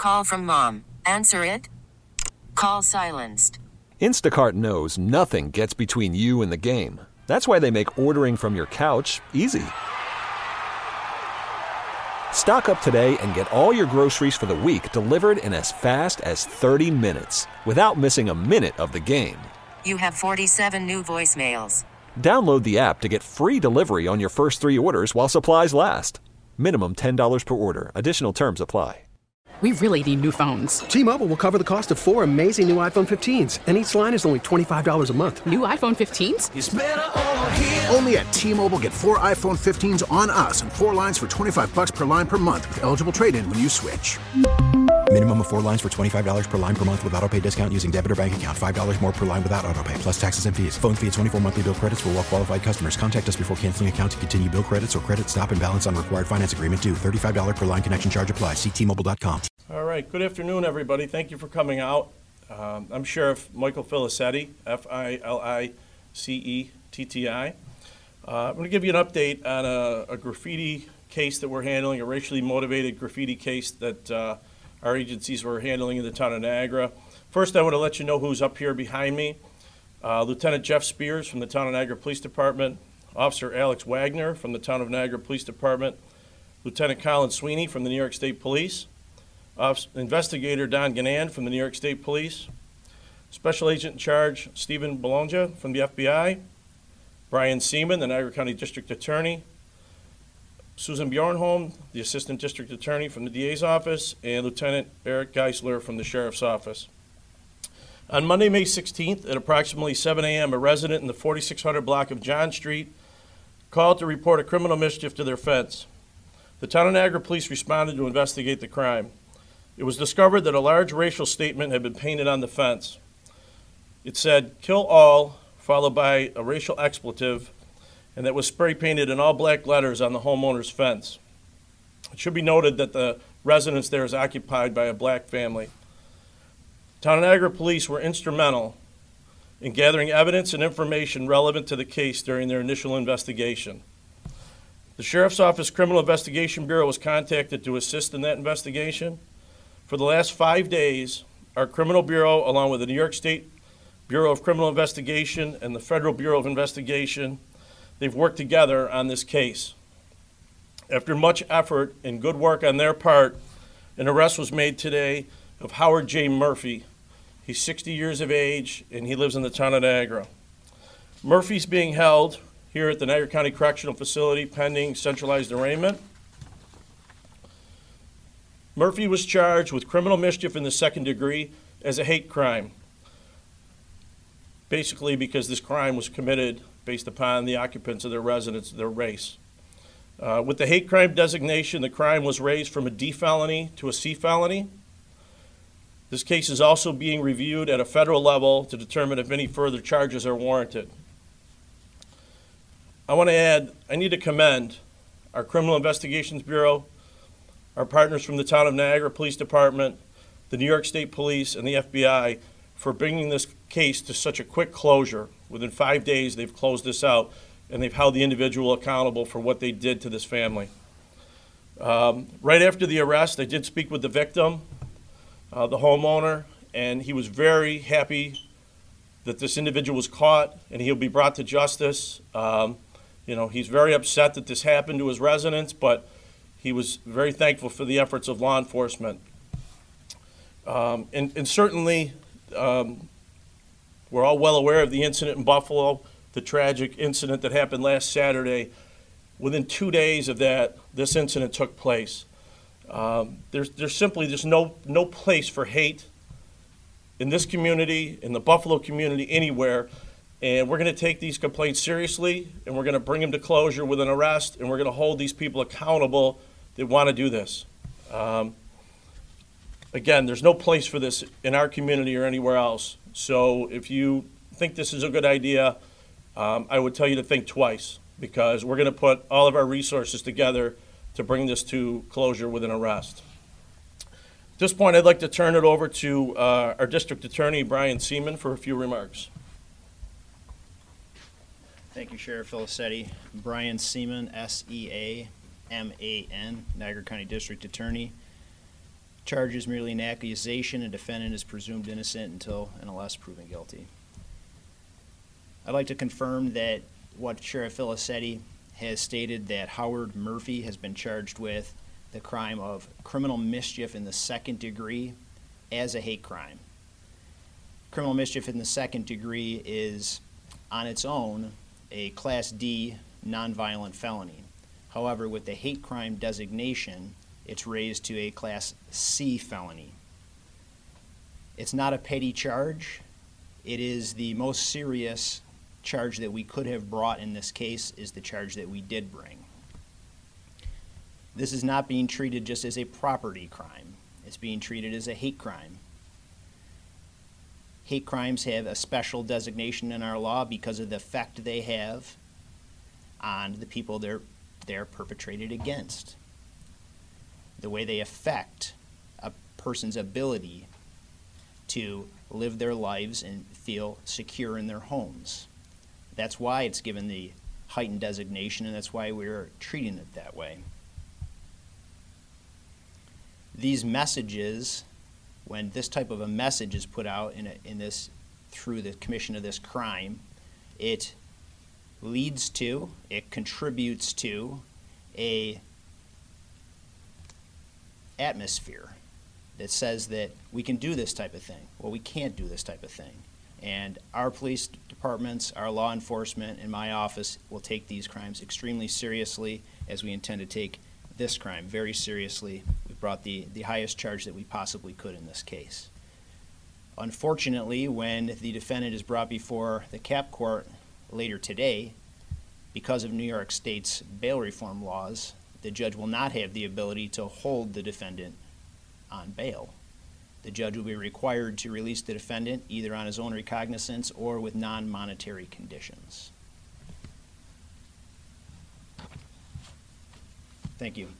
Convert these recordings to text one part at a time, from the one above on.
Call from mom. Answer it. Call silenced. Instacart knows nothing gets between you and the game. That's why they make ordering from your couch easy. Stock up today and get all your groceries for the week delivered in as fast as 30 minutes without missing a minute of the game. You have 47 new voicemails. Download the app to get free delivery on your first 3 orders while supplies last. Minimum $10 per order. Additional terms apply. We really need new phones. T-Mobile will cover the cost of 4 amazing new iPhone 15s, and each line is only $25 a month. New iPhone 15s? It's better over here. Only at T-Mobile, get 4 iPhone 15s on us and 4 lines for $25 per line per month with eligible trade-in when you switch. Minimum of 4 lines for $25 per line per month with autopay discount using debit or bank account. $5 more per line without autopay, plus taxes and fees. Phone fee at 24 monthly bill credits for well-qualified customers. Contact us before canceling account to continue bill credits or credit stop and balance on required finance agreement due. $35 per line connection charge applies. See T-Mobile.com. All right. Good afternoon, everybody. Thank you for coming out. I'm Sheriff Michael Filicetti, Filicetti. I'm going to give you an update on a graffiti case that we're handling, a racially motivated graffiti case that our agencies were handling in the town of Niagara. First, I want to let you know who's up here behind me. Lieutenant Jeff Spears from the town of Niagara Police Department, Officer Alex Wagner from the town of Niagara Police Department, Lieutenant Colin Sweeney from the New York State Police, Investigator Don Ganand from the New York State Police, Special Agent in Charge Stephen Bologna from the FBI, Brian Seaman, the Niagara County District Attorney, Susan Bjornholm, the Assistant District Attorney from the DA's office, and Lieutenant Eric Geisler from the Sheriff's Office. On Monday, May 16th at approximately 7 a.m., a resident in the 4600 block of John Street called to report a criminal mischief to their fence. The town of Niagara Police responded to investigate the crime. It was discovered that a large racial statement had been painted on the fence. It said, "Kill all," followed by a racial expletive, and that was spray painted in all black letters on the homeowner's fence. It should be noted that the residence there is occupied by a black family. Town of Niagara Police were instrumental in gathering evidence and information relevant to the case during their initial investigation. The Sheriff's Office Criminal Investigation Bureau was contacted to assist in that investigation. For the last 5 days, our Criminal Bureau, along with the New York State Bureau of Criminal Investigation and the Federal Bureau of Investigation, they've worked together on this case. After much effort and good work on their part, an arrest was made today of Howard J. Murphy. He's 60 years of age, and he lives in the town of Niagara. Murphy's being held here at the Niagara County Correctional Facility pending centralized arraignment. Murphy was charged with criminal mischief in the second degree as a hate crime, basically because this crime was committed based upon the occupants of their residence, their race. With the hate crime designation, the crime was raised from a D felony to a C felony. This case is also being reviewed at a federal level to determine if any further charges are warranted. I want to add, I need to commend our Criminal Investigations Bureau, our partners from the town of Niagara Police Department, the New York State Police, and the FBI for bringing this case to such a quick closure. Within 5 days, they've closed this out, and they've held the individual accountable for what they did to this family. Right after the arrest, I did speak with the victim, the homeowner, and he was very happy that this individual was caught and he'll be brought to justice. He's very upset that this happened to his residence, but he was very thankful for the efforts of law enforcement. And certainly, we're all well aware of the incident in Buffalo, the tragic incident that happened last Saturday. Within 2 days of that, this incident took place. There's simply no place for hate in this community, in the Buffalo community, anywhere. And we're going to take these complaints seriously, and we're going to bring them to closure with an arrest, and we're going to hold these people accountable that want to do this. Again, there's no place for this in our community or anywhere else. So if you think this is a good idea, I would tell you to think twice, because we're going to put all of our resources together to bring this to closure with an arrest. At this point, I'd like to turn it over to our District Attorney, Brian Seaman, for a few remarks. Thank you, Sheriff Filicetti. Brian Seaman, S-E-A-M-A-N, Niagara County District Attorney. Charge is merely an accusation. A defendant is presumed innocent until and unless proven guilty. I'd like to confirm that what Sheriff Filicetti has stated, that Howard Murphy has been charged with the crime of criminal mischief in the second degree as a hate crime. Criminal mischief in the second degree is on its own a Class D nonviolent felony. However, with the hate crime designation, it's raised to a Class C felony. It's not a petty charge. It is the most serious charge that we could have brought in this case, is the charge that we did bring. This is not being treated just as a property crime. It's being treated as a hate crime. Hate crimes have a special designation in our law because of the effect they have on the people they're perpetrated against. The way they affect a person's ability to live their lives and feel secure in their homes. That's why it's given the heightened designation, and that's why we're treating it that way. These messages, when this type of a message is put out through the commission of this crime, it contributes to a atmosphere that says that we can do this type of thing. Well, we can't do this type of thing. And our police departments, our law enforcement, and my office will take these crimes extremely seriously, as we intend to take this crime very seriously. We brought the highest charge that we possibly could in this case. Unfortunately, when the defendant is brought before the CAP court later today, because of New York State's bail reform laws, the judge will not have the ability to hold the defendant on bail. The judge will be required to release the defendant either on his own recognizance or with non-monetary conditions. Thank you.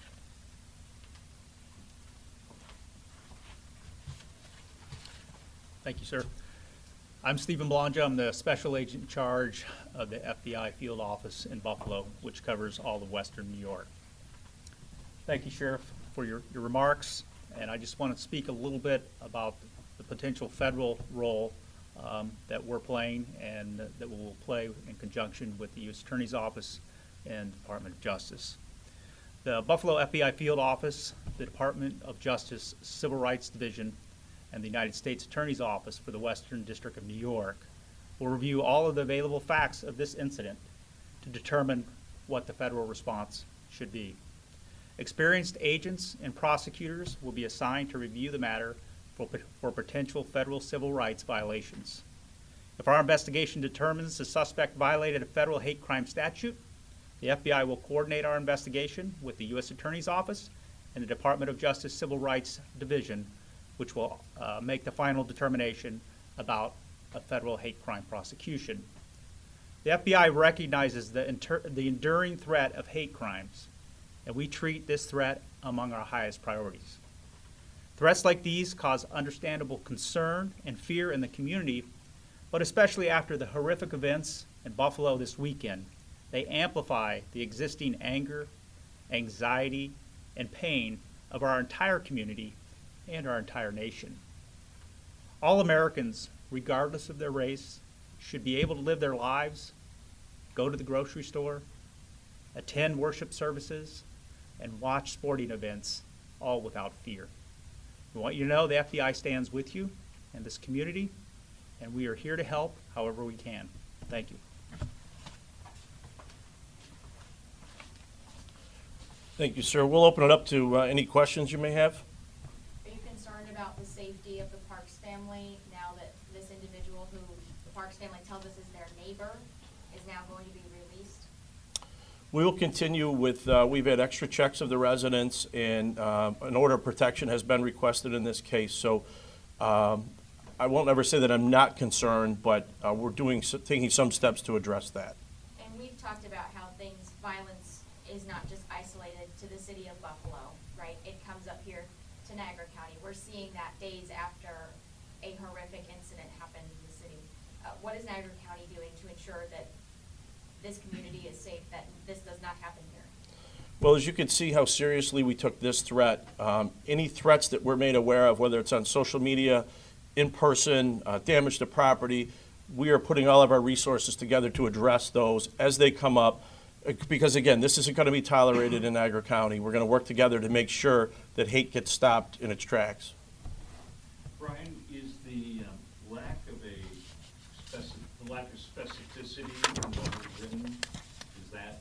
Thank you, sir. I'm Stephen Blonja. I'm the special agent in charge of the FBI field office in Buffalo, which covers all of Western New York. Thank you, Sheriff, for your remarks. And I just want to speak a little bit about the potential federal role that we're playing and that we will play in conjunction with the U.S. Attorney's Office and Department of Justice. The Buffalo FBI Field Office, the Department of Justice Civil Rights Division, and the United States Attorney's Office for the Western District of New York will review all of the available facts of this incident to determine what the federal response should be. Experienced agents and prosecutors will be assigned to review the matter for potential federal civil rights violations. If our investigation determines the suspect violated a federal hate crime statute, the FBI will coordinate our investigation with the U.S. Attorney's Office and the Department of Justice Civil Rights Division, which will make the final determination about a federal hate crime prosecution. The FBI recognizes the enduring threat of hate crimes, and we treat this threat among our highest priorities. Threats like these cause understandable concern and fear in the community, but especially after the horrific events in Buffalo this weekend, they amplify the existing anger, anxiety, and pain of our entire community and our entire nation. All Americans, regardless of their race, should be able to live their lives, go to the grocery store, attend worship services, and watch sporting events, all without fear. We want you to know the FBI stands with you and this community, and we are here to help however we can. Thank you. Thank you, sir. We'll open it up to any questions you may have. Are you concerned about the safety of the Parks family now that this individual who the Parks family tells us is their neighbor is now going to be released? We will continue with, we've had extra checks of the residents, and an order of protection has been requested in this case. So I won't ever say that I'm not concerned, but we're taking some steps to address that. And we've talked about how violence is not just isolated to the city of Buffalo, right? It comes up here to Niagara County. We're seeing that days after a horrific incident happened in the city. What is Niagara County doing to ensure that this community is safe, that this does not happen here? Well, as you can see how seriously we took this threat, any threats that we're made aware of, whether it's on social media, in person, damage to property, we are putting all of our resources together to address those as they come up. Because again, this isn't going to be tolerated in Niagara County. We're going to work together to make sure that hate gets stopped in its tracks. Brian, is the lack of specificity in what was written, does that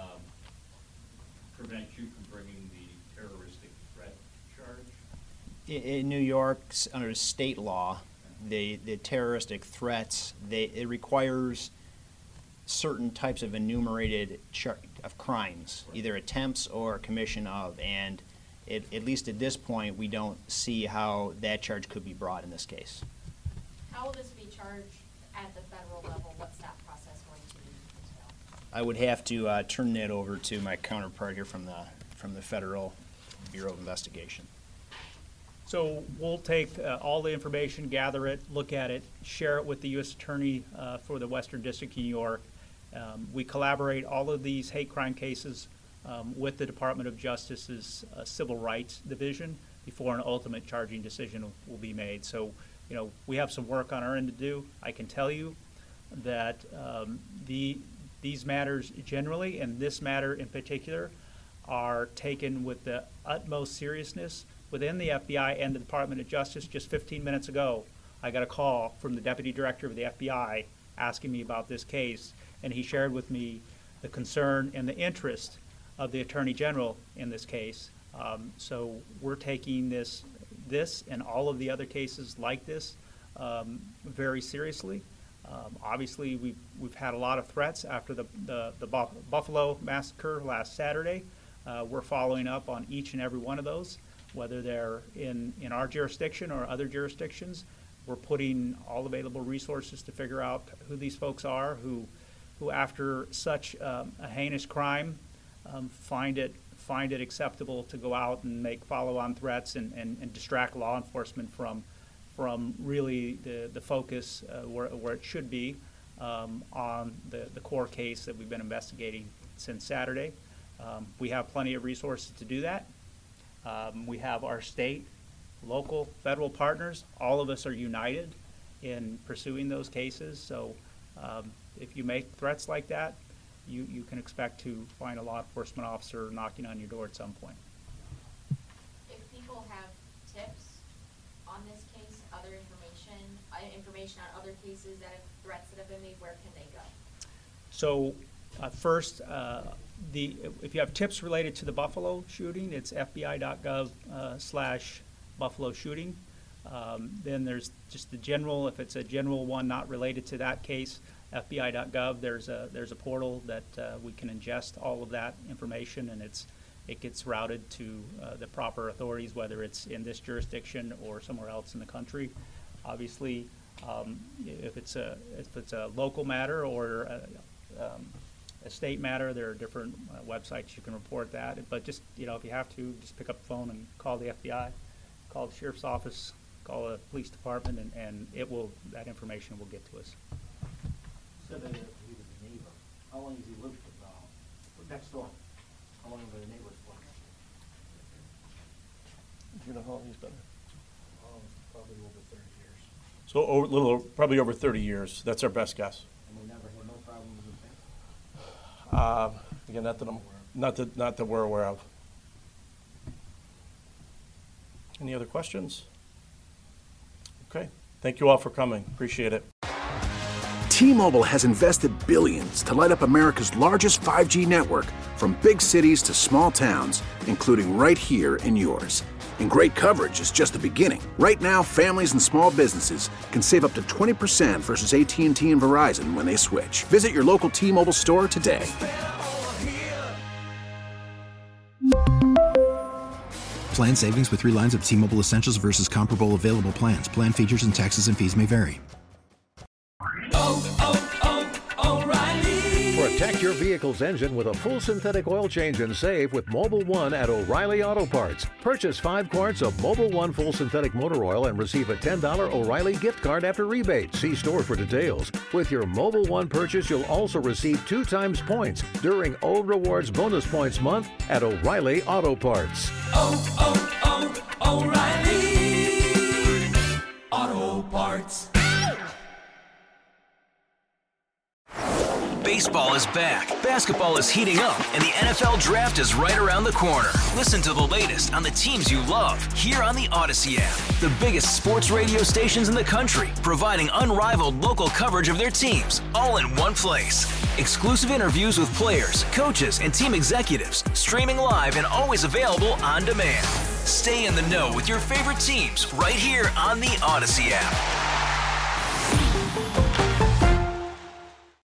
prevent you from bringing the terroristic threat charge? In New York, under state law, the terroristic threats, it requires certain types of enumerated of crimes, either attempts or commission of, and at least at this point, we don't see how that charge could be brought in this case. How will this be charged at the federal level? What's that process going to be entail? I would have to turn that over to my counterpart here from the Federal Bureau of Investigation. So we'll take all the information, gather it, look at it, share it with the U.S. Attorney for the Western District of New York. We collaborate all of these hate crime cases with the Department of Justice's Civil Rights Division before an ultimate charging decision will be made. So, we have some work on our end to do. I can tell you that these matters generally, and this matter in particular, are taken with the utmost seriousness within the FBI and the Department of Justice. Just 15 minutes ago, I got a call from the Deputy Director of the FBI asking me about this case, and he shared with me the concern and the interest of the Attorney General in this case. So we're taking this and all of the other cases like this very seriously. Obviously, we've had a lot of threats after the Buffalo massacre last Saturday. We're following up on each and every one of those, whether they're in our jurisdiction or other jurisdictions. We're putting all available resources to figure out who these folks are who after such a heinous crime find it acceptable to go out and make follow-on threats and distract law enforcement from really the focus where it should be on the core case that we've been investigating since Saturday. We have plenty of resources to do that. We have our state, local, federal partners. All of us are united in pursuing those cases. So if you make threats like that, you can expect to find a law enforcement officer knocking on your door at some point. If people have tips on this case, other information on other cases that have threats that have been made, where can they go? So first, if you have tips related to the Buffalo shooting, it's fbi.gov/Buffalo shooting. Then there's just the general, if it's a general one not related to that case, fbi.gov, there's a portal that we can ingest all of that information, and it gets routed to the proper authorities, whether it's in this jurisdiction or somewhere else in the country. Obviously, if it's a local matter or a state matter, there are different websites you can report that. But just, if you have to, just pick up the phone and call the FBI, call the sheriff's office, call the police department, and that information will get to us. Said that he was a neighbor. How long has he lived next door? How long have the neighbors lived? Do you know how long he's been there? Probably over 30 years. So probably over 30 years. That's our best guess. And we never had no problems with that? Again, not that we're aware of. Any other questions? Okay. Thank you all for coming. Appreciate it. T-Mobile has invested billions to light up America's largest 5G network, from big cities to small towns, including right here in yours. And great coverage is just the beginning. Right now, families and small businesses can save up to 20% versus AT&T and Verizon when they switch. Visit your local T-Mobile store today. Plan savings with 3 lines of T-Mobile Essentials versus comparable available plans. Plan features and taxes and fees may vary. O'Reilly. For a Protect your vehicle's engine with a full synthetic oil change and save with Mobil 1 at O'Reilly Auto Parts. Purchase 5 quarts of Mobil 1 full synthetic motor oil and receive a $10 O'Reilly gift card after rebate. See store for details. With your Mobil 1 purchase, you'll also receive 2 times points during Old Rewards Bonus Points Month at O'Reilly Auto Parts. O'Reilly Auto Parts. Baseball is back, basketball is heating up, and the NFL Draft is right around the corner. Listen to the latest on the teams you love here on the Odyssey app. The biggest sports radio stations in the country, providing unrivaled local coverage of their teams, all in one place. Exclusive interviews with players, coaches, and team executives, streaming live and always available on demand. Stay in the know with your favorite teams right here on the Odyssey app.